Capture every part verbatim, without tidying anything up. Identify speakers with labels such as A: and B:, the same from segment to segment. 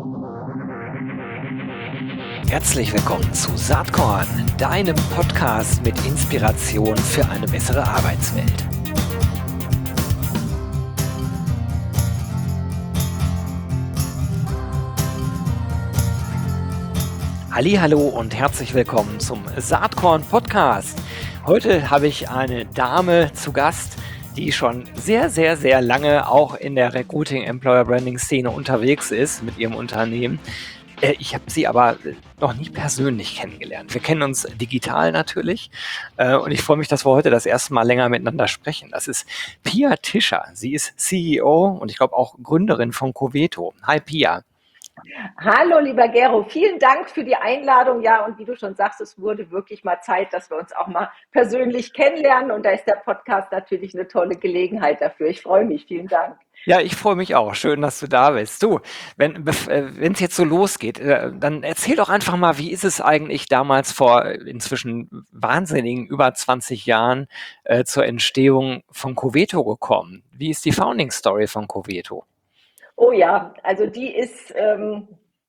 A: Herzlich willkommen zu Saatkorn, deinem Podcast mit Inspiration für eine bessere Arbeitswelt. Hallihallo und herzlich willkommen zum Saatkorn Podcast. Heute habe ich eine Dame zu Gast, die schon sehr, sehr, sehr lange auch in der Recruiting Employer Branding Szene unterwegs ist mit ihrem Unternehmen. Ich habe sie aber noch nie persönlich kennengelernt. Wir kennen uns digital natürlich und ich freue mich, dass wir heute das erste Mal länger miteinander sprechen. Das ist Pia Tischer. Sie ist C E O und ich glaube auch Gründerin von Coveto. Hi Pia.
B: Hallo lieber Gero, vielen Dank für die Einladung. Ja, und wie du schon sagst, es wurde wirklich mal Zeit, dass wir uns auch mal persönlich kennenlernen und da ist der Podcast natürlich eine tolle Gelegenheit dafür. Ich freue mich, vielen Dank.
A: Ja, ich freue mich auch. Schön, dass du da bist. Du, wenn wenn es jetzt so losgeht, äh, dann erzähl doch einfach mal, wie ist es eigentlich damals vor inzwischen wahnsinnigen über zwanzig Jahren äh, zur Entstehung von Coveto gekommen? Wie ist die Founding Story von Coveto?
B: Oh ja, also die ist ähm,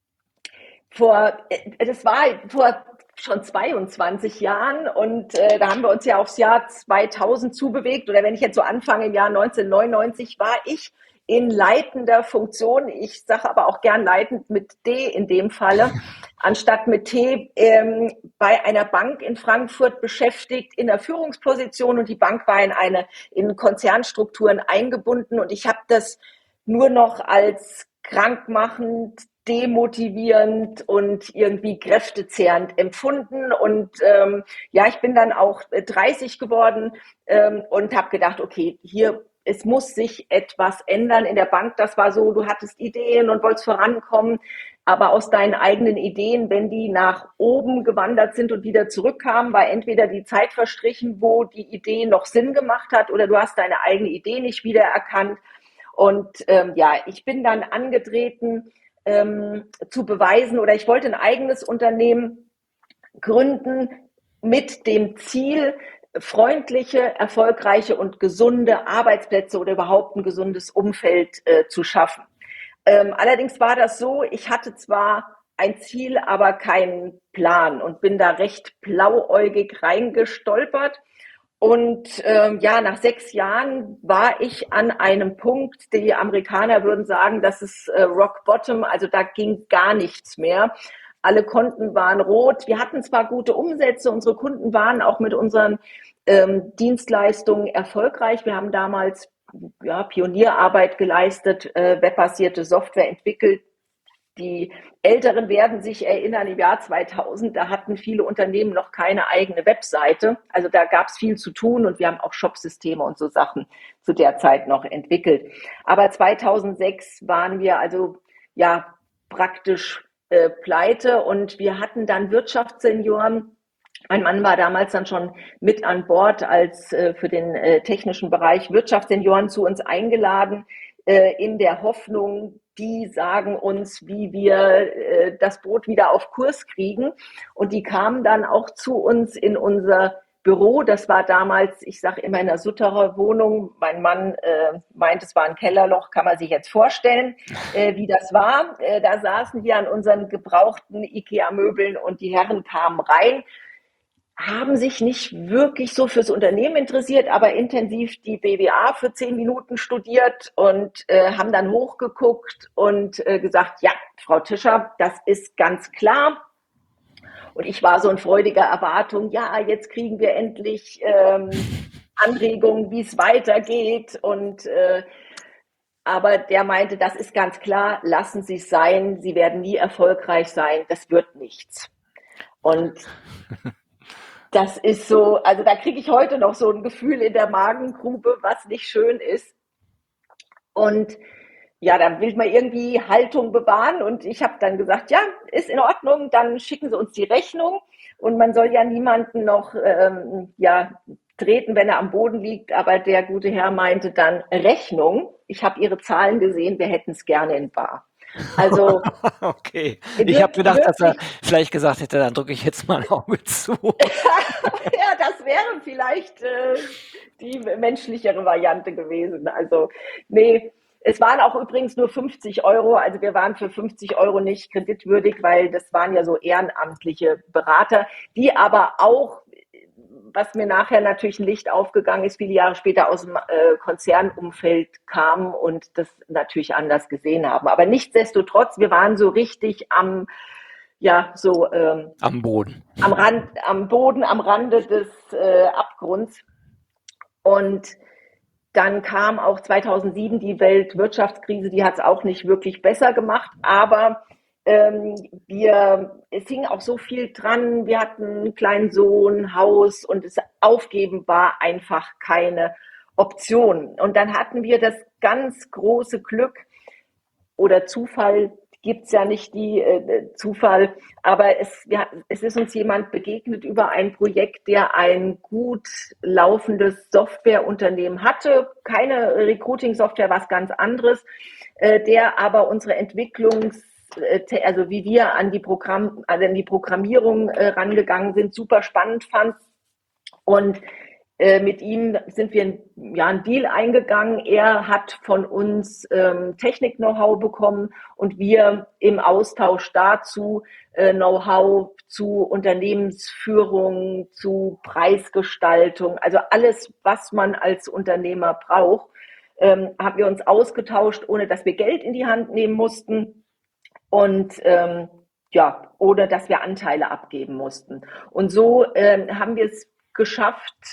B: vor, äh, das war vor schon zweiundzwanzig Jahren und äh, da haben wir uns ja aufs Jahr zweitausend zubewegt. Oder wenn ich jetzt so anfange, im Jahr neunzehnhundertneunundneunzig war ich in leitender Funktion, ich sage aber auch gern leitend mit D in dem Falle, anstatt mit T, ähm, bei einer Bank in Frankfurt beschäftigt in der Führungsposition und die Bank war in eine in Konzernstrukturen eingebunden und ich habe das nur noch als krankmachend, demotivierend und irgendwie kräftezehrend empfunden. Und ähm, ja, ich bin dann auch dreißig geworden ähm, und habe gedacht, okay, hier, es muss sich etwas ändern in der Bank. Das war so, du hattest Ideen und wolltest vorankommen, aber aus deinen eigenen Ideen, wenn die nach oben gewandert sind und wieder zurückkamen, war entweder die Zeit verstrichen, wo die Idee noch Sinn gemacht hat, oder du hast deine eigene Idee nicht wiedererkannt. Und ähm, ja, ich bin dann angetreten, ähm, zu beweisen, oder ich wollte ein eigenes Unternehmen gründen mit dem Ziel, freundliche, erfolgreiche und gesunde Arbeitsplätze oder überhaupt ein gesundes Umfeld äh, zu schaffen. Ähm, allerdings war das so, ich hatte zwar ein Ziel, aber keinen Plan und bin da recht blauäugig reingestolpert. Und ähm, ja, nach sechs Jahren war ich an einem Punkt, die Amerikaner würden sagen, das ist äh, Rock Bottom, also da ging gar nichts mehr. Alle Konten waren rot. Wir hatten zwar gute Umsätze, unsere Kunden waren auch mit unseren ähm, Dienstleistungen erfolgreich. Wir haben damals ja, Pionierarbeit geleistet, äh, webbasierte Software entwickelt. Die Älteren werden sich erinnern, im Jahr zweitausend, da hatten viele Unternehmen noch keine eigene Webseite. Also da gab es viel zu tun und wir haben auch Shopsysteme und so Sachen zu der Zeit noch entwickelt. Aber zweitausendsechs waren wir also ja praktisch äh, pleite und wir hatten dann Wirtschaftssenioren. Mein Mann war damals dann schon mit an Bord als äh, für den äh, technischen Bereich Wirtschaftssenioren zu uns eingeladen, äh, in der Hoffnung, die sagen uns, wie wir äh, das Boot wieder auf Kurs kriegen. Und die kamen dann auch zu uns in unser Büro. Das war damals, ich sage immer, in der Sutterer Wohnung. Mein Mann äh, meint, es war ein Kellerloch, kann man sich jetzt vorstellen, äh, wie das war. Äh, da saßen wir an unseren gebrauchten IKEA-Möbeln und die Herren kamen rein, haben sich nicht wirklich so fürs Unternehmen interessiert, aber intensiv die B W A für zehn Minuten studiert und äh, haben dann hochgeguckt und äh, gesagt, ja, Frau Tischer, das ist ganz klar. Und ich war so in freudiger Erwartung, ja, jetzt kriegen wir endlich ähm, Anregungen, wie es weitergeht. Und äh, aber der meinte, das ist ganz klar, lassen Sie es sein, Sie werden nie erfolgreich sein, das wird nichts. Und das ist so, also da kriege ich heute noch so ein Gefühl in der Magengrube, was nicht schön ist. Und ja, dann will man irgendwie Haltung bewahren und ich habe dann gesagt, ja, ist in Ordnung, dann schicken Sie uns die Rechnung und man soll ja niemanden noch ähm, ja, treten, wenn er am Boden liegt, aber der gute Herr meinte dann Rechnung. Ich habe Ihre Zahlen gesehen, wir hätten es gerne in bar. Also
A: okay, ich habe gedacht, dass er vielleicht gesagt hätte, dann drücke ich jetzt mal ein Auge zu.
B: Ja, das wäre vielleicht äh, die menschlichere Variante gewesen. Also nee, Es waren auch übrigens nur fünfzig Euro, also wir waren für fünfzig Euro nicht kreditwürdig, weil das waren ja so ehrenamtliche Berater, die aber auch, was mir nachher natürlich ein Licht aufgegangen ist, viele Jahre später aus dem äh, Konzernumfeld kamen und das natürlich anders gesehen haben. Aber nichtsdestotrotz, wir waren so richtig am, ja, so ähm,
A: Am Boden.
B: Am Rand, am Boden, am Rande des äh, Abgrunds. Und dann kam auch zweitausendsieben die Weltwirtschaftskrise, die hat es auch nicht wirklich besser gemacht, aber ähm, wir, es hing auch so viel dran, wir hatten einen kleinen Sohn, Haus und das Aufgeben war einfach keine Option. Und dann hatten wir das ganz große Glück oder Zufall, gibt's ja nicht die äh, Zufall, aber es, ja, es ist uns jemand begegnet über ein Projekt, der ein gut laufendes Softwareunternehmen hatte, keine Recruiting-Software, was ganz anderes, äh, der aber unsere Entwicklungs also wie wir an die Programm, also an die Programmierung äh, rangegangen sind, super spannend fand. Und äh, mit ihm sind wir ein, ja, einen Deal eingegangen. Er hat von uns ähm, Technik-Know-how bekommen und wir im Austausch dazu äh, Know-how zu Unternehmensführung, zu Preisgestaltung, also alles, was man als Unternehmer braucht, ähm, haben wir uns ausgetauscht, ohne dass wir Geld in die Hand nehmen mussten. Und ähm, ja, oder dass wir Anteile abgeben mussten. Und so ähm, haben wir es geschafft,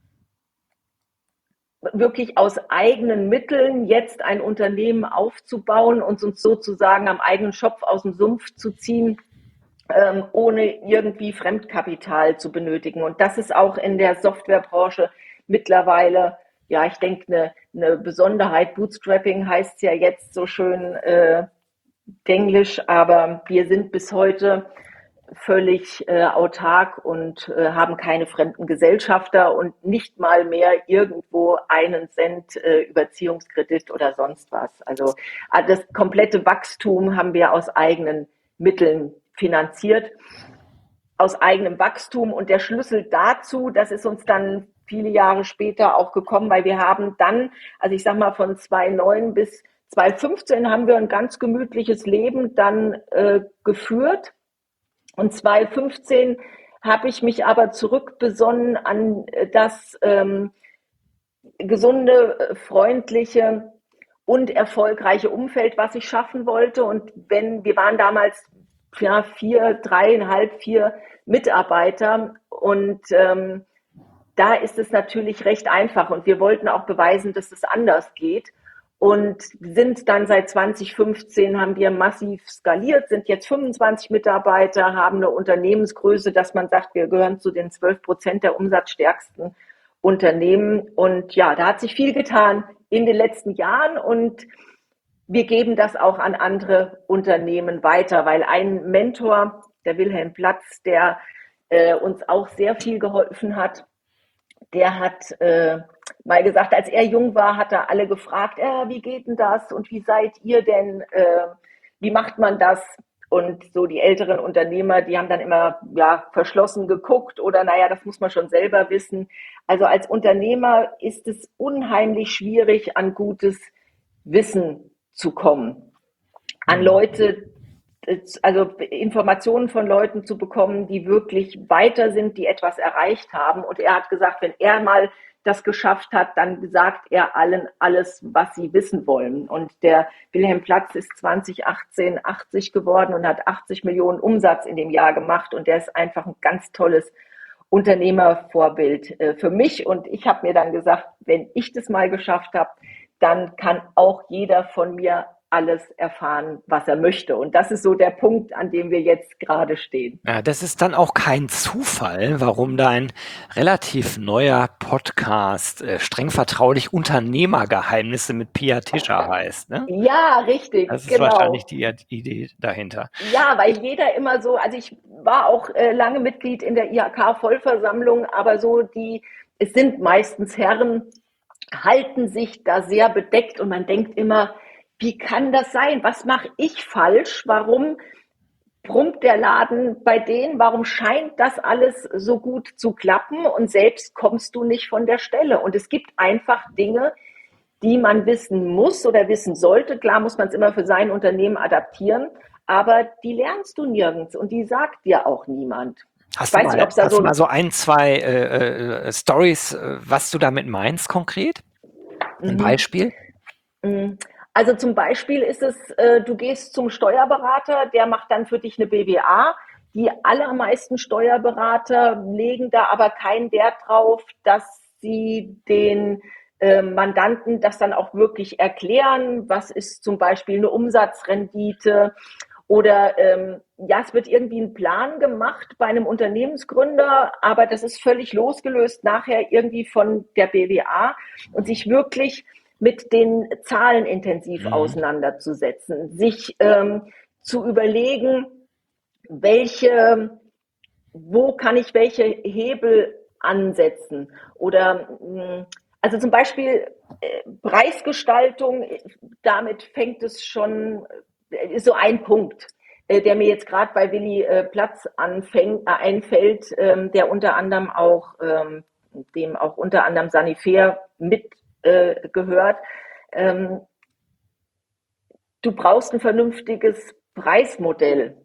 B: wirklich aus eigenen Mitteln jetzt ein Unternehmen aufzubauen und uns sozusagen am eigenen Schopf aus dem Sumpf zu ziehen, ähm, ohne irgendwie Fremdkapital zu benötigen. Und das ist auch in der Softwarebranche mittlerweile, ja, ich denke, eine, eine Besonderheit. Bootstrapping heißt ja jetzt so schön äh, Englisch, aber wir sind bis heute völlig äh, autark und äh, haben keine fremden Gesellschafter und nicht mal mehr irgendwo einen Cent äh, Überziehungskredit oder sonst was. Also äh, das komplette Wachstum haben wir aus eigenen Mitteln finanziert, aus eigenem Wachstum. Und der Schlüssel dazu, das ist uns dann viele Jahre später auch gekommen, weil wir haben dann, also ich sag mal von zweitausendneun bis zweitausendfünfzehn haben wir ein ganz gemütliches Leben dann äh, geführt. Und zweitausendfünfzehn habe ich mich aber zurückbesonnen an das ähm, gesunde, freundliche und erfolgreiche Umfeld, was ich schaffen wollte. Und wenn wir waren damals ja, vier, dreieinhalb, vier Mitarbeiter und ähm, da ist es natürlich recht einfach. Und wir wollten auch beweisen, dass es anders geht. Und sind dann seit zweitausendfünfzehn haben wir massiv skaliert, sind jetzt fünfundzwanzig Mitarbeiter, haben eine Unternehmensgröße, dass man sagt, wir gehören zu den zwölf Prozent der umsatzstärksten Unternehmen. Und ja, da hat sich viel getan in den letzten Jahren und wir geben das auch an andere Unternehmen weiter, weil ein Mentor, der Wilhelm Platz, der äh, uns auch sehr viel geholfen hat, der hat äh, mal gesagt, als er jung war, hat er alle gefragt, äh, wie geht denn das und wie seid ihr denn, äh, wie macht man das? Und so die älteren Unternehmer, die haben dann immer ja verschlossen geguckt oder naja, das muss man schon selber wissen. Also als Unternehmer ist es unheimlich schwierig, an gutes Wissen zu kommen, an Leute, also Informationen von Leuten zu bekommen, die wirklich weiter sind, die etwas erreicht haben. Und er hat gesagt, wenn er mal das geschafft hat, dann sagt er allen alles, was sie wissen wollen. Und der Wilhelm Platz ist zweitausendachtzehn achtzig geworden und hat achtzig Millionen Umsatz in dem Jahr gemacht. Und der ist einfach ein ganz tolles Unternehmervorbild für mich. Und ich habe mir dann gesagt, wenn ich das mal geschafft habe, dann kann auch jeder von mir alles erfahren, was er möchte. Und das ist so der Punkt, an dem wir jetzt gerade stehen.
A: Ja, das ist dann auch kein Zufall, warum dein relativ neuer Podcast äh, streng vertraulich Unternehmergeheimnisse mit Pia Tischer heißt, ne?
B: Ja, richtig.
A: Das ist
B: genau.
A: wahrscheinlich die Idee dahinter.
B: Ja, weil jeder immer so, also ich war auch äh, lange Mitglied in der I H K-Vollversammlung, aber so die, es sind meistens Herren, halten sich da sehr bedeckt und man denkt immer, wie kann das sein? Was mache ich falsch? Warum brummt der Laden bei denen? Warum scheint das alles so gut zu klappen? Und selbst kommst du nicht von der Stelle. Und es gibt einfach Dinge, die man wissen muss oder wissen sollte. Klar muss man es immer für sein Unternehmen adaptieren, aber die lernst du nirgends und die sagt dir auch niemand.
A: Hast
B: Ich
A: du
B: weiß nicht,
A: mal,
B: ob es da
A: hast
B: so
A: du mal
B: ein...
A: so ein, zwei äh, äh, Stories, äh, was du damit meinst konkret? Ein
B: Mhm.
A: Beispiel?
B: Mm. Also zum Beispiel ist es, äh, du gehst zum Steuerberater, der macht dann für dich eine B W A. Die allermeisten Steuerberater legen da aber keinen Wert drauf, dass sie den äh, Mandanten das dann auch wirklich erklären. Was ist zum Beispiel eine Umsatzrendite? Oder ähm, ja, es wird irgendwie ein Plan gemacht bei einem Unternehmensgründer, aber das ist völlig losgelöst nachher irgendwie von der B W A und sich wirklich mit den Zahlen intensiv
A: Mhm.
B: auseinanderzusetzen, sich ähm, zu überlegen, welche, wo kann ich welche Hebel ansetzen oder mh, also zum Beispiel äh, Preisgestaltung, damit fängt es schon, äh, ist so ein Punkt, äh, der mir jetzt gerade bei Willi äh, Platz anfängt, äh, einfällt, ähm, der unter anderem auch, ähm, dem auch unter anderem Sanifair mit äh, gehört. Ähm, du brauchst ein vernünftiges Preismodell.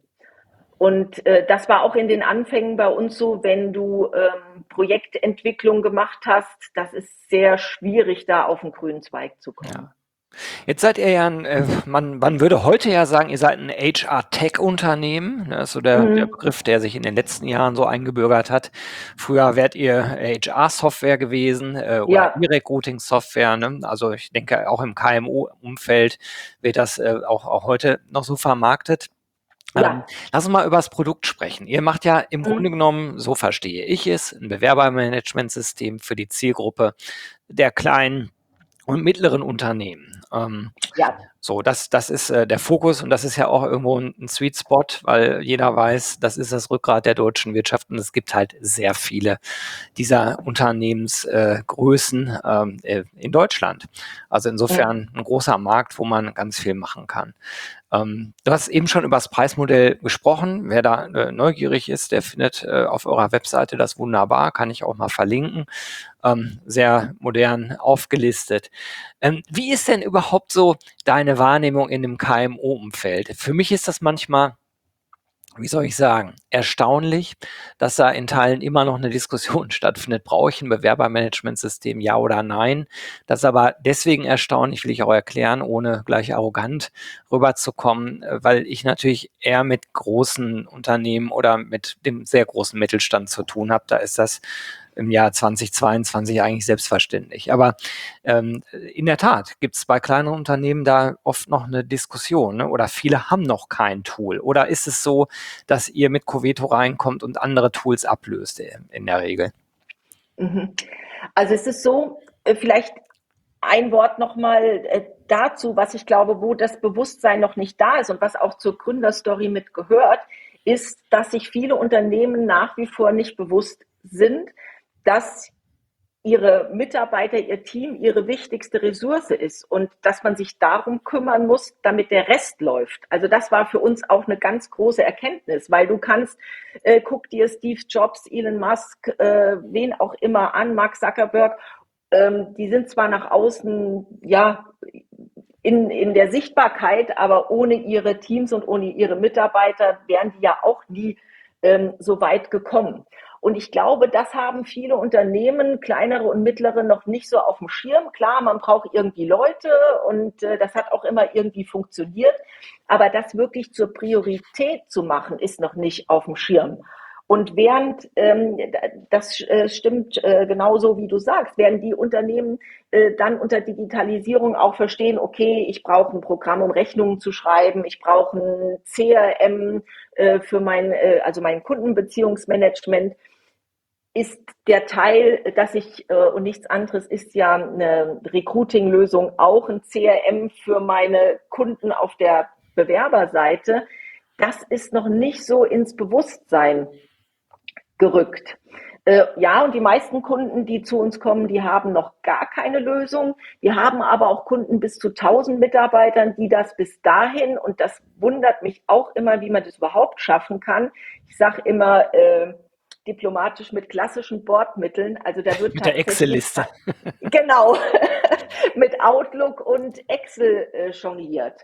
B: Und äh, das war auch in den Anfängen bei uns so, wenn du ähm, Projektentwicklung gemacht hast, das ist sehr schwierig, da auf den grünen Zweig zu kommen.
A: Ja. Jetzt seid ihr ja ein, äh, man, man würde heute ja sagen, ihr seid ein H R-Tech-Unternehmen. Das ist so der, der
B: Mhm.
A: Begriff, der sich in den letzten Jahren so eingebürgert hat. Früher wärt ihr H R-Software gewesen äh, oder
B: Ja,
A: E-Recruiting-Software. Ne? Also ich denke, auch im K M U-Umfeld wird das äh, auch, auch heute noch so vermarktet. Ähm,
B: ja.
A: lass uns mal über das Produkt sprechen. Ihr macht ja im Grunde
B: Mhm.
A: genommen, so verstehe ich es, ein Bewerbermanagementsystem für die Zielgruppe der kleinen und mittleren Unternehmen. Ähm,
B: Ja.
A: so, das, das ist äh, der Fokus und das ist ja auch irgendwo ein, ein Sweet Spot, weil jeder weiß, das ist das Rückgrat der deutschen Wirtschaft und es gibt halt sehr viele dieser Unternehmensgrößen äh, Größen, ähm, äh, in Deutschland. Also
B: Mhm.
A: insofern ein großer Markt, wo man ganz viel machen kann. Ähm, du hast eben schon über das Preismodell gesprochen. Wer da äh, neugierig ist, der findet äh, auf eurer Webseite das wunderbar, kann ich auch mal verlinken. Ähm, sehr modern aufgelistet. Ähm, wie ist denn überhaupt so deine Wahrnehmung in dem K M U-Umfeld? Für mich ist das manchmal, wie soll ich sagen, erstaunlich, dass da in Teilen immer noch eine Diskussion stattfindet. Brauche ich ein Bewerbermanagementsystem, ja oder nein? Das ist aber deswegen erstaunlich, will ich auch erklären, ohne gleich arrogant rüberzukommen, äh, weil ich natürlich eher mit großen Unternehmen oder mit dem sehr großen Mittelstand zu tun habe. Da ist das im Jahr zweitausendzweiundzwanzig eigentlich selbstverständlich. Aber ähm, in der Tat gibt es bei kleineren Unternehmen da oft noch eine Diskussion, ne? Oder viele haben noch kein Tool. Oder ist es so, dass ihr mit Coveto reinkommt und andere Tools ablöst äh, in der Regel?
B: Mhm. Also es ist so, äh, vielleicht ein Wort nochmal äh, dazu, was ich glaube, wo das Bewusstsein noch nicht da ist und was auch zur Gründerstory mit gehört, ist, dass sich viele Unternehmen nach wie vor nicht bewusst sind, dass ihre Mitarbeiter, ihr Team ihre wichtigste Ressource ist und dass man sich darum kümmern muss, damit der Rest läuft. Also das war für uns auch eine ganz große Erkenntnis, weil du kannst, äh, guck dir Steve Jobs, Elon Musk, äh, wen auch immer an, Mark Zuckerberg, ähm, die sind zwar nach außen, ja, in, in der Sichtbarkeit, aber ohne ihre Teams und ohne ihre Mitarbeiter wären die ja auch nie ähm, so weit gekommen. Und ich glaube, das haben viele Unternehmen, kleinere und mittlere, noch nicht so auf dem Schirm. Klar, man braucht irgendwie Leute und äh, das hat auch immer irgendwie funktioniert. Aber das wirklich zur Priorität zu machen, ist noch nicht auf dem Schirm. Und während, ähm, das äh, stimmt äh, genauso, wie du sagst, werden die Unternehmen äh, dann unter Digitalisierung auch verstehen, okay, ich brauche ein Programm, um Rechnungen zu schreiben, ich brauche ein C R M äh, für mein, äh, also mein Kundenbeziehungsmanagement, ist der Teil, dass ich, äh, und nichts anderes ist ja eine Recruiting-Lösung, auch ein C R M für meine Kunden auf der Bewerberseite. Das ist noch nicht so ins Bewusstsein gerückt. Äh, ja, und die meisten Kunden, die zu uns kommen, die haben noch gar keine Lösung. Wir haben aber auch Kunden bis zu tausend Mitarbeitern, die das bis dahin, und das wundert mich auch immer, wie man das überhaupt schaffen kann. Ich sage immer, äh, diplomatisch mit klassischen Bordmitteln. Also da wird
A: Mit der
B: tatsächlich,
A: Excel-Liste.
B: genau, mit Outlook und Excel äh, jongliert.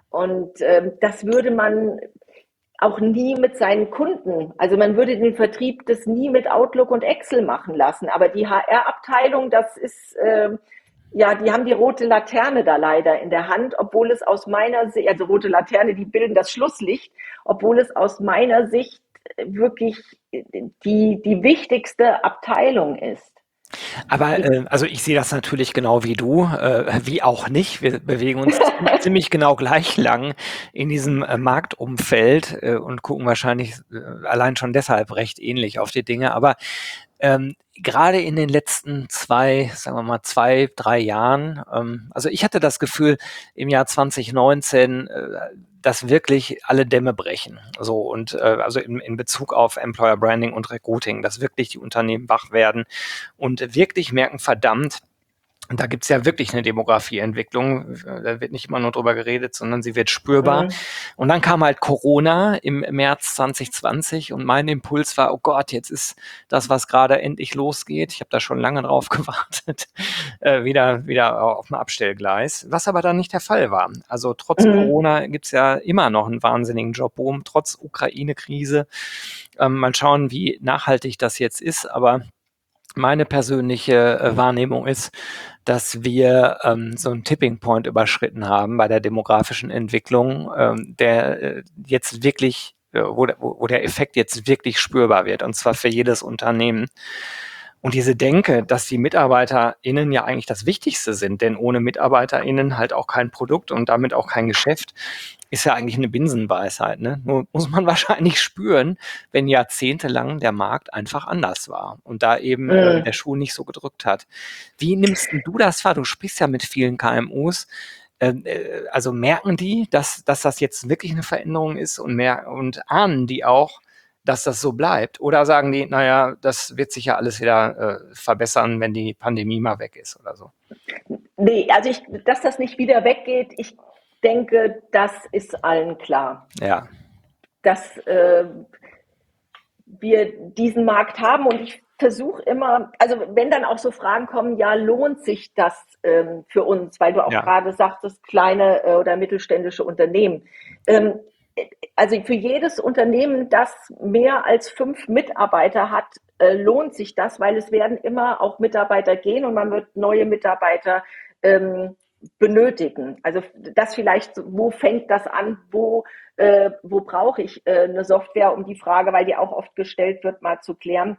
B: Und ähm, das würde man auch nie mit seinen Kunden, also man würde den Vertrieb das nie mit Outlook und Excel machen lassen. Aber die H R-Abteilung, das ist, äh, ja, die haben die rote Laterne da leider in der Hand, obwohl es aus meiner Sicht, also rote Laterne, die bilden das Schlusslicht, obwohl es aus meiner Sicht wirklich die, die wichtigste Abteilung ist.
A: Aber
B: Die,
A: äh, also ich sehe das natürlich genau wie du, äh, wie auch nicht. Wir bewegen uns ziemlich genau gleich lang in diesem äh, Marktumfeld äh, und gucken wahrscheinlich äh, allein schon deshalb recht ähnlich auf die Dinge. Aber ähm, gerade in den letzten zwei, sagen wir mal, zwei, drei Jahren, ähm, also ich hatte das Gefühl, im Jahr zwanzig neunzehn, äh, dass wirklich alle Dämme brechen. So und äh, also in, in Bezug auf Employer Branding und Recruiting, dass wirklich die Unternehmen wach werden und wirklich merken, verdammt, und da gibt's ja wirklich eine Demografieentwicklung. Da wird nicht immer nur drüber geredet, sondern sie wird spürbar.
B: mh,
A: Und dann kam halt Corona im März zwanzig zwanzig und mein Impuls war, oh Gott, jetzt ist das, was gerade endlich losgeht. Ich habe da schon lange drauf gewartet, äh, wieder, wieder auf dem Abstellgleis, was aber dann nicht der Fall war. Also trotz
B: mh,
A: Corona gibt's ja immer noch einen wahnsinnigen Jobboom, trotz Ukraine-Krise. Ähm, mal schauen, wie nachhaltig das jetzt ist, aber meine persönliche äh, Wahrnehmung ist, dass wir ähm, so einen Tipping Point überschritten haben bei der demografischen Entwicklung, ähm, der äh, jetzt wirklich, äh, wo, der- wo der Effekt jetzt wirklich spürbar wird, und zwar für jedes Unternehmen. Und diese Denke, dass die MitarbeiterInnen ja eigentlich das Wichtigste sind, denn ohne MitarbeiterInnen halt auch kein Produkt und damit auch kein Geschäft, ist ja eigentlich eine Binsenweisheit. Ne? Nur muss man wahrscheinlich spüren, wenn jahrzehntelang der Markt einfach anders war und da eben äh, der
B: mh.
A: Schuh nicht so gedrückt hat. Wie nimmst denn du das wahr? Du sprichst ja mit vielen K M Us. Ähm, äh, also merken die, dass, dass das jetzt wirklich eine Veränderung ist und, mer und ahnen die auch, dass das so bleibt? Oder sagen die, naja, das wird sich ja alles wieder äh, verbessern, wenn die Pandemie mal weg ist oder so?
B: Nee, also ich, dass das nicht wieder weggeht, ich denke, das ist allen klar,
A: Ja,
B: dass äh, wir diesen Markt haben und ich versuche immer, also wenn dann auch so Fragen kommen, ja, lohnt sich das ähm, für uns, weil du auch
A: ja,
B: gerade sagtest, kleine äh, oder mittelständische Unternehmen. Ähm, also für jedes Unternehmen, das mehr als fünf Mitarbeiter hat, äh, lohnt sich das, weil es werden immer auch Mitarbeiter gehen und man wird neue Mitarbeiter ähm, benötigen. Also das vielleicht, wo fängt das an, wo, äh, wo brauche ich äh, eine Software, um die Frage, weil die auch oft gestellt wird, mal zu klären.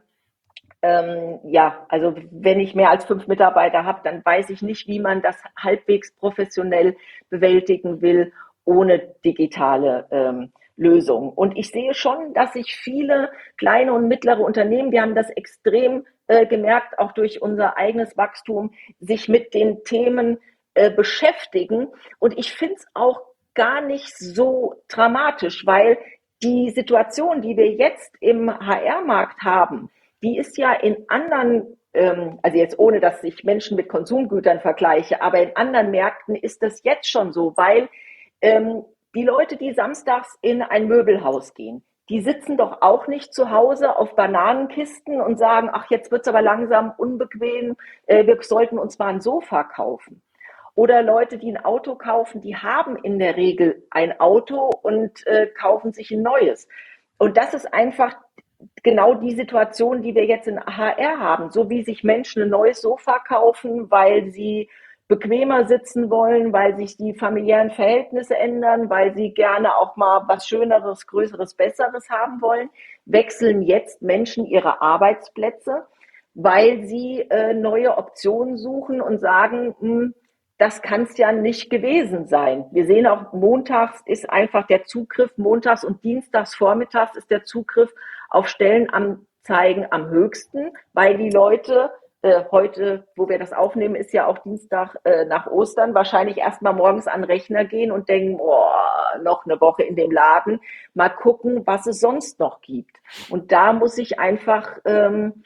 B: Ähm, ja, also wenn ich mehr als fünf Mitarbeiter habe, dann weiß ich nicht, wie man das halbwegs professionell bewältigen will, ohne digitale ähm, Lösung. Und ich sehe schon, dass sich viele kleine und mittlere Unternehmen, wir haben das extrem äh, gemerkt, auch durch unser eigenes Wachstum, sich mit den Themen äh, beschäftigen. Und ich finde es auch gar nicht so dramatisch, weil die Situation, die wir jetzt im H R-Markt haben, die ist ja in anderen, ähm, also jetzt ohne, dass ich Menschen mit Konsumgütern vergleiche, aber in anderen Märkten ist das jetzt schon so, weil ähm, die Leute, die samstags in ein Möbelhaus gehen, die sitzen doch auch nicht zu Hause auf Bananenkisten und sagen, ach, jetzt wird's aber langsam unbequem, äh, wir sollten uns mal ein Sofa kaufen. Oder Leute, die ein Auto kaufen, die haben in der Regel ein Auto und äh, kaufen sich ein neues. Und das ist einfach genau die Situation, die wir jetzt in H R haben. So wie sich Menschen ein neues Sofa kaufen, weil sie bequemer sitzen wollen, weil sich die familiären Verhältnisse ändern, weil sie gerne auch mal was Schöneres, Größeres, Besseres haben wollen, wechseln jetzt Menschen ihre Arbeitsplätze, weil sie äh, neue Optionen suchen und sagen, hm, das kann es ja nicht gewesen sein. Wir sehen auch, montags ist einfach der Zugriff, montags und dienstags vormittags ist der Zugriff auf Stellenanzeigen am höchsten, weil die Leute äh, heute, wo wir das aufnehmen, ist ja auch Dienstag äh, nach Ostern, wahrscheinlich erst mal morgens an den Rechner gehen und denken, oh, noch eine Woche in dem Laden, mal gucken, was es sonst noch gibt. Und da muss ich einfach ähm,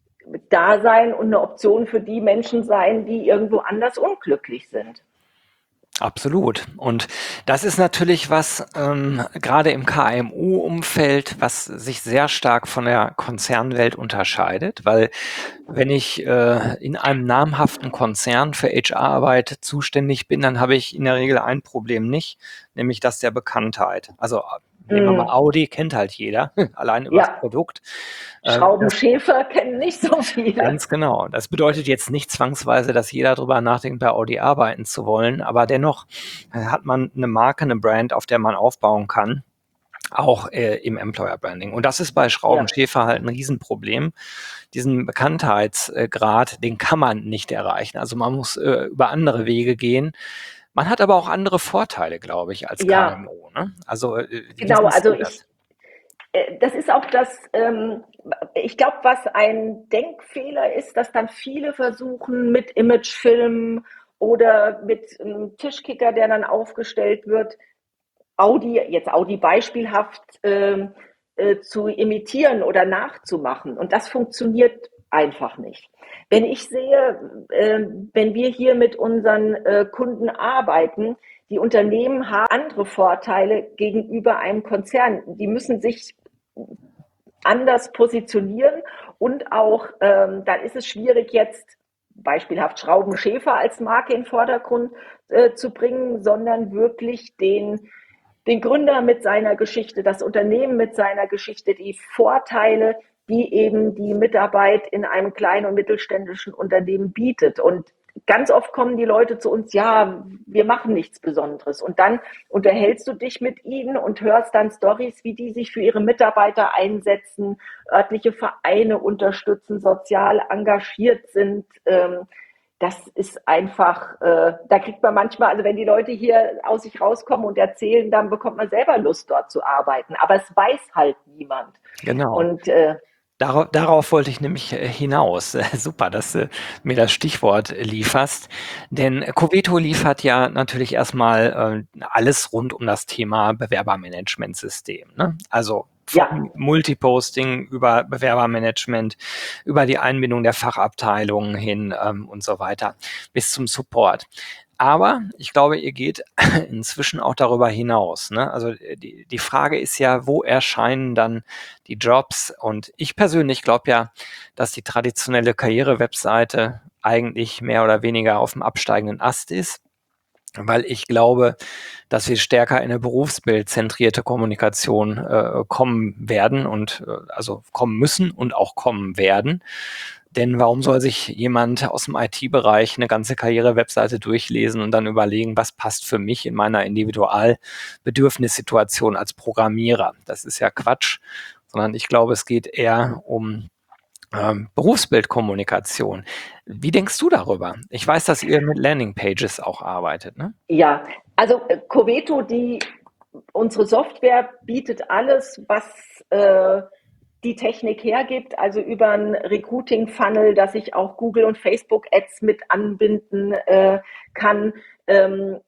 B: da sein und eine Option für die Menschen sein, die irgendwo anders unglücklich sind.
A: Absolut. Und das ist natürlich was, ähm, gerade im K M U-Umfeld, was sich sehr stark von der Konzernwelt unterscheidet, weil wenn ich äh, in einem namhaften Konzern für H R-Arbeit zuständig bin, dann habe ich in der Regel ein Problem nicht, nämlich das der Bekanntheit. Also nehmen wir mal
B: Mm,
A: Audi, kennt halt jeder, allein über das
B: ja,
A: Produkt. Äh, das
B: Schraubenschäfer kennen nicht so viele.
A: Ganz genau. Das bedeutet jetzt nicht zwangsweise, dass jeder drüber nachdenkt, bei Audi arbeiten zu wollen, aber dennoch äh, hat man eine Marke, eine Brand, auf der man aufbauen kann, auch äh, im Employer Branding. Und das ist bei
B: Ja,
A: Schraubenschäfer halt ein Riesenproblem. Diesen Bekanntheitsgrad, den kann man nicht erreichen. Also man muss äh, über andere Wege gehen. Man hat aber auch andere Vorteile, glaube ich, als
B: ja,
A: K M U. Ne? Also äh, wie
B: genau.
A: siehst
B: Also
A: du das?
B: ich, äh, das ist auch das, ähm, ich glaube, was ein Denkfehler ist, dass dann viele versuchen mit Imagefilmen oder mit einem Tischkicker, der dann aufgestellt wird, Audi, jetzt Audi beispielhaft ähm, äh, zu imitieren oder nachzumachen. Und das funktioniert einfach nicht. Wenn ich sehe, äh, wenn wir hier mit unseren äh, Kunden arbeiten, die Unternehmen haben andere Vorteile gegenüber einem Konzern. Die müssen sich anders positionieren und auch, ähm, dann ist es schwierig jetzt beispielhaft Schraubenschäfer als Marke in den Vordergrund äh, zu bringen, sondern wirklich den den Gründer mit seiner Geschichte, das Unternehmen mit seiner Geschichte, die Vorteile, die eben die Mitarbeit in einem kleinen und mittelständischen Unternehmen bietet. Und ganz oft kommen die Leute zu uns, ja, wir machen nichts Besonderes. Und dann unterhältst du dich mit ihnen und hörst dann Storys, wie die sich für ihre Mitarbeiter einsetzen, örtliche Vereine unterstützen, sozial engagiert sind. Ähm, das ist einfach, äh, da kriegt man manchmal, also wenn die Leute hier aus sich rauskommen und erzählen, dann bekommt man selber Lust, dort zu arbeiten. Aber es weiß halt niemand.
A: Genau.
B: Und äh,
A: Darauf, darauf wollte ich nämlich äh, hinaus. Äh, super, dass du mir das Stichwort lieferst. Denn Coveto liefert ja natürlich erstmal äh, alles rund um das Thema Bewerbermanagementsystem. Ne? Also
B: ja,
A: von Multiposting über Bewerbermanagement, über die Einbindung der Fachabteilungen hin ähm, und so weiter bis zum Support. Aber ich glaube, ihr geht inzwischen auch darüber hinaus. Ne? Also die, die Frage ist ja, wo erscheinen dann die Jobs? Und ich persönlich glaube ja, dass die traditionelle Karriere-Webseite eigentlich mehr oder weniger auf dem absteigenden Ast ist, weil ich glaube, dass wir stärker in eine berufsbildzentrierte Kommunikation äh, kommen werden und äh, also kommen müssen und auch kommen werden. Denn warum soll sich jemand aus dem I T-Bereich eine ganze Karriere-Webseite durchlesen und dann überlegen, was passt für mich in meiner Individualbedürfnissituation als Programmierer? Das ist ja Quatsch, sondern ich glaube, es geht eher um ähm, Berufsbildkommunikation. Wie denkst du darüber? Ich weiß, dass ihr mit Landingpages auch arbeitet, ne?
B: ja. Also äh, Coveto, die unsere Software bietet alles, was äh, die Technik hergibt, also über ein Recruiting-Funnel, dass ich auch Google und Facebook-Ads mit anbinden äh, kann. Ähm,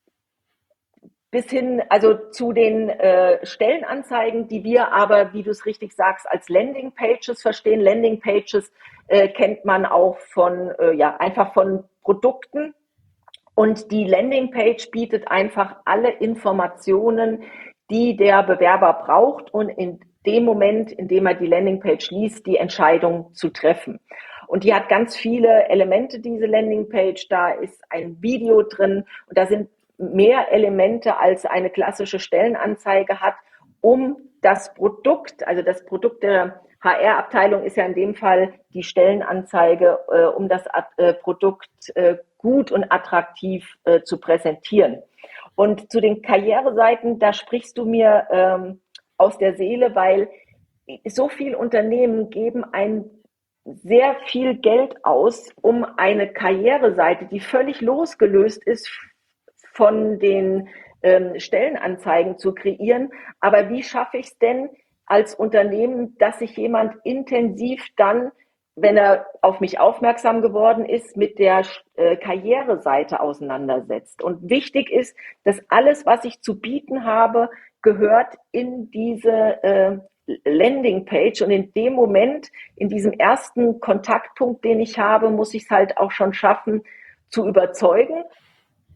B: bis hin, also zu den äh, Stellenanzeigen, die wir aber, wie du es richtig sagst, als Landingpages verstehen. Landingpages äh, kennt man auch von, äh, ja, einfach von Produkten. Und die Landingpage bietet einfach alle Informationen, die der Bewerber braucht und in dem Moment, in dem er die Landingpage liest, die Entscheidung zu treffen. Und die hat ganz viele Elemente, diese Landingpage. Da ist ein Video drin und da sind mehr Elemente, als eine klassische Stellenanzeige hat, um das Produkt, also das Produkt der H R-Abteilung ist ja in dem Fall die Stellenanzeige, äh, um das äh, Produkt äh, gut und attraktiv äh, zu präsentieren. Und zu den Karriereseiten, da sprichst du mir ähm, aus der Seele, weil so viele Unternehmen geben ein sehr viel Geld aus, um eine Karriereseite, die völlig losgelöst ist von den ähm, Stellenanzeigen zu kreieren. Aber wie schaffe ich es denn als Unternehmen, dass sich jemand intensiv dann, wenn er auf mich aufmerksam geworden ist, mit der äh, Karriereseite auseinandersetzt? Und wichtig ist, dass alles, was ich zu bieten habe, gehört in diese äh, Landingpage. Und in dem Moment, in diesem ersten Kontaktpunkt, den ich habe, muss ich es halt auch schon schaffen, zu überzeugen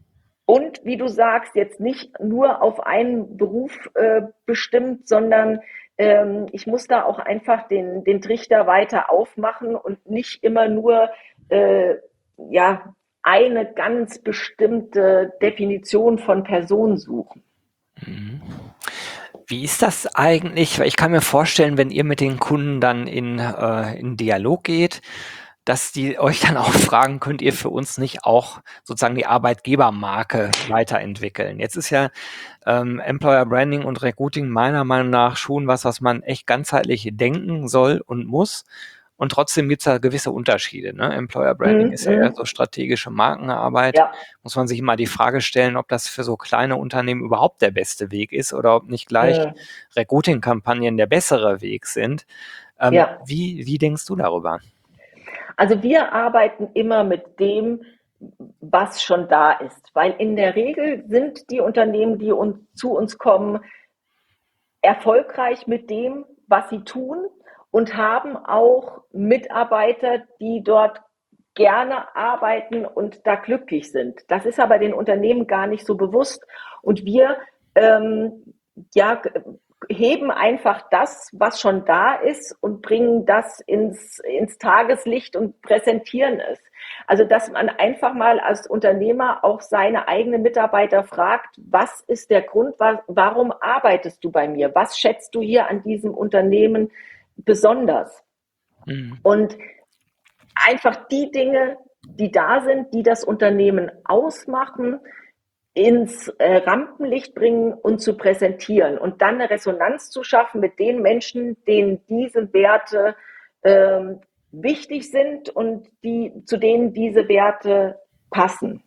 B: Und wie du sagst, jetzt nicht nur auf einen Beruf äh, bestimmt, sondern ähm, ich muss da auch einfach den, den Trichter weiter aufmachen und nicht immer nur äh, ja, eine ganz bestimmte Definition von Person suchen.
A: Mhm. Wie ist das eigentlich? Weil ich kann mir vorstellen, wenn ihr mit den Kunden dann in, äh, in Dialog geht, dass die euch dann auch fragen, könnt ihr für uns nicht auch sozusagen die Arbeitgebermarke weiterentwickeln? Jetzt ist ja ähm, Employer Branding und Recruiting meiner Meinung nach schon was, was man echt ganzheitlich denken soll und muss. Und trotzdem gibt es da gewisse Unterschiede. Ne? Employer Branding
B: Mhm,
A: ist ja eher
B: mhm.
A: so strategische Markenarbeit.
B: Ja.
A: Muss man sich immer die Frage stellen, ob das für so kleine Unternehmen überhaupt der beste Weg ist oder ob nicht gleich
B: Mhm.
A: Recruiting-Kampagnen der bessere Weg sind. Ähm,
B: Ja.
A: wie, wie denkst du darüber?
B: Also wir arbeiten immer mit dem, was schon da ist, weil in der Regel sind die Unternehmen, die uns, zu uns kommen, erfolgreich mit dem, was sie tun und haben auch Mitarbeiter, die dort gerne arbeiten und da glücklich sind. Das ist aber den Unternehmen gar nicht so bewusst. Und wir ähm, ja, heben einfach das, was schon da ist und bringen das ins, ins Tageslicht und präsentieren es. Also, dass man einfach mal als Unternehmer auch seine eigenen Mitarbeiter fragt, was ist der Grund, warum arbeitest du bei mir? Was schätzt du hier an diesem Unternehmen besonders?
A: Mhm.
B: Und einfach die Dinge, die da sind, die das Unternehmen ausmachen, ins äh, Rampenlicht bringen und zu präsentieren und dann eine Resonanz zu schaffen mit den Menschen, denen diese Werte ähm, wichtig sind und die, zu denen diese Werte passen.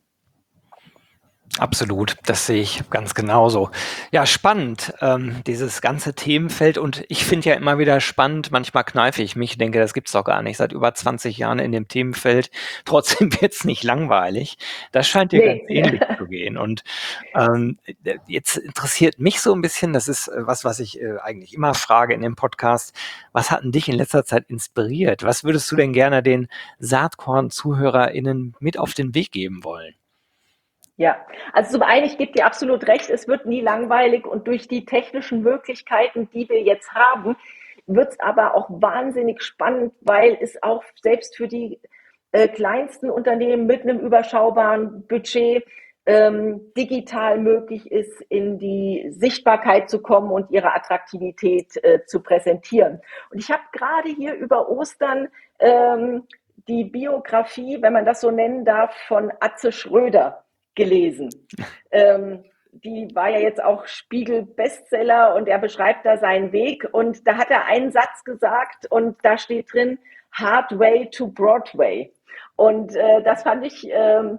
A: Absolut, das sehe ich ganz genauso. Ja, spannend, ähm, dieses ganze Themenfeld. Und ich finde ja immer wieder spannend, manchmal kneife ich mich, denke, das gibt's doch gar nicht. Seit über zwanzig Jahren in dem Themenfeld. Trotzdem wird's nicht langweilig. Das scheint dir ganz
B: Nee.
A: ähnlich zu gehen. Und ähm, jetzt interessiert mich so ein bisschen, das ist äh, was, was ich äh, eigentlich immer frage in dem Podcast, was hat denn dich in letzter Zeit inspiriert? Was würdest du denn gerne den Saatkorn-ZuhörerInnen mit auf den Weg geben wollen?
B: Ja, also zum einen, ich gebe dir absolut recht, es wird nie langweilig und durch die technischen Möglichkeiten, die wir jetzt haben, wird es aber auch wahnsinnig spannend, weil es auch selbst für die äh, kleinsten Unternehmen mit einem überschaubaren Budget ähm, digital möglich ist, in die Sichtbarkeit zu kommen und ihre Attraktivität äh, zu präsentieren. Und ich habe gerade hier über Ostern ähm, die Biografie, wenn man das so nennen darf, von Atze Schröder gelesen. Ähm, die war ja jetzt auch Spiegel-Bestseller und er beschreibt da seinen Weg. Und da hat er einen Satz gesagt und da steht drin, Hard Way to Broadway. Und äh, das fand ich ähm,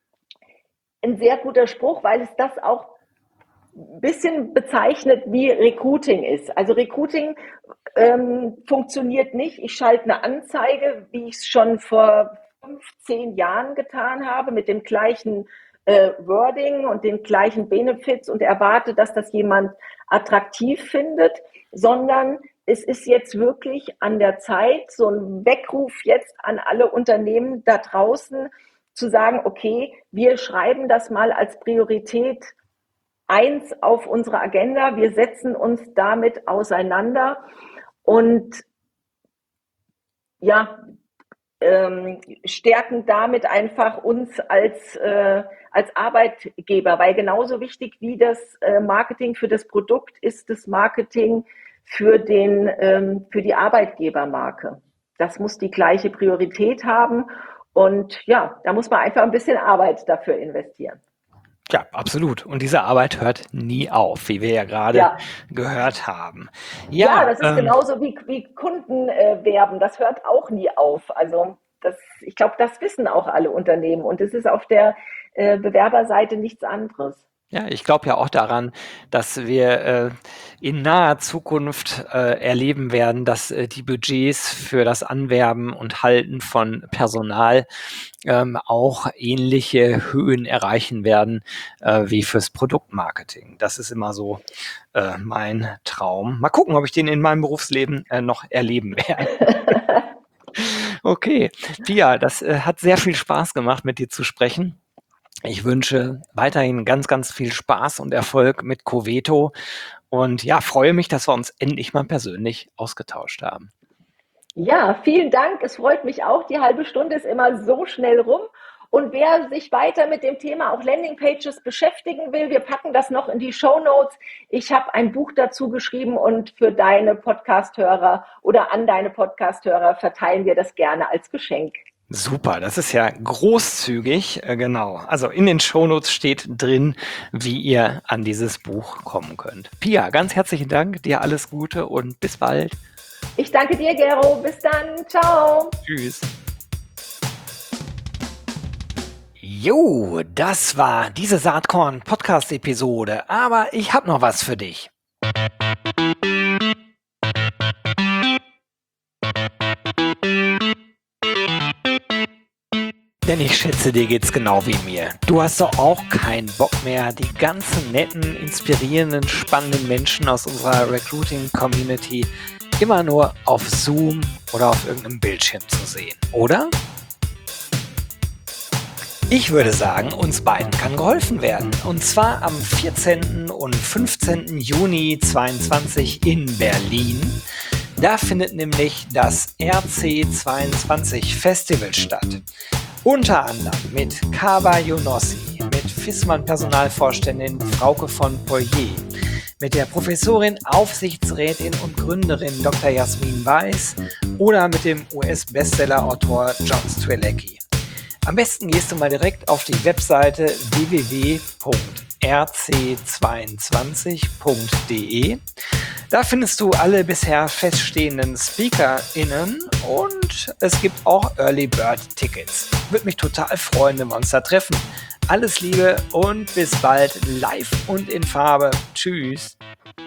B: ein sehr guter Spruch, weil es das auch ein bisschen bezeichnet, wie Recruiting ist. Also Recruiting ähm, funktioniert nicht. Ich schalte eine Anzeige, wie ich es schon vor fünfzehn Jahren getan habe, mit dem gleichen äh, Wording und den gleichen Benefits und erwarte, dass das jemand attraktiv findet, sondern es ist jetzt wirklich an der Zeit, so ein Weckruf jetzt an alle Unternehmen da draußen zu sagen, okay, wir schreiben das mal als Priorität eins auf unsere Agenda, wir setzen uns damit auseinander und ja, ähm, stärken damit einfach uns als, äh, als Arbeitgeber, weil genauso wichtig wie das äh, Marketing für das Produkt ist das Marketing für, den, ähm, für die Arbeitgebermarke. Das muss die gleiche Priorität haben und ja, da muss man einfach ein bisschen Arbeit dafür investieren.
A: Ja, absolut. Und diese Arbeit hört nie auf, wie wir ja gerade
B: Ja,
A: gehört haben.
B: ja,
A: Ja,
B: das ist
A: ähm,
B: genauso wie, wie Kunden äh, werben. Das hört auch nie auf. Also das, ich glaube, das wissen auch alle Unternehmen. Und es ist auf der äh, Bewerberseite nichts anderes.
A: ja, ich glaube ja auch daran, dass wir äh, in naher Zukunft äh, erleben werden, dass äh, die Budgets für das Anwerben und Halten von Personal ähm, auch ähnliche Höhen erreichen werden äh, wie fürs Produktmarketing. Das ist immer so äh, mein Traum. Mal gucken, ob ich den in meinem Berufsleben äh, noch erleben werde. Okay, Pia, das äh, hat sehr viel Spaß gemacht, mit dir zu sprechen. Ich wünsche weiterhin ganz, ganz viel Spaß und Erfolg mit Coveto und ja, freue mich, dass wir uns endlich mal persönlich ausgetauscht haben.
B: Ja, vielen Dank. Es freut mich auch. Die halbe Stunde ist immer so schnell rum. Und wer sich weiter mit dem Thema auch Landingpages beschäftigen will, wir packen das noch in die Shownotes. Ich habe ein Buch dazu geschrieben und für deine Podcast-Hörer oder an deine Podcast-Hörer verteilen wir das gerne als Geschenk.
A: Super, das ist ja großzügig, äh, genau. Also in den Shownotes steht drin, wie ihr an dieses Buch kommen könnt. Pia, ganz herzlichen Dank, dir alles Gute und bis bald.
B: Ich danke dir, Gero. Bis dann. Ciao.
A: Tschüss. Jo, das war diese Saatkorn-Podcast-Episode, aber ich habe noch was für dich. Denn ich schätze, dir geht's genau wie mir. Du hast doch auch keinen Bock mehr, die ganzen netten, inspirierenden, spannenden Menschen aus unserer Recruiting-Community immer nur auf Zoom oder auf irgendeinem Bildschirm zu sehen, oder? Ich würde sagen, uns beiden kann geholfen werden. Und zwar am vierzehnten und fünfzehnten Juni zweitausendzweiundzwanzig in Berlin. Da findet nämlich das R C zweiundzwanzig Festival statt. Unter anderem mit Kawa Younossi, mit Fissmann Personalvorständin Frauke von Poirier, mit der Professorin, Aufsichtsrätin und Gründerin Doktor Jasmin Weiß oder mit dem U S-Bestseller-Autor John Strzelecki. Am besten gehst du mal direkt auf die Webseite w w w punkt r c zweiundzwanzig punkt d e. Da findest du alle bisher feststehenden SpeakerInnen und es gibt auch Early Bird Tickets. Würde mich total freuen, wenn wir uns da treffen. Alles Liebe und bis bald live und in Farbe. Tschüss.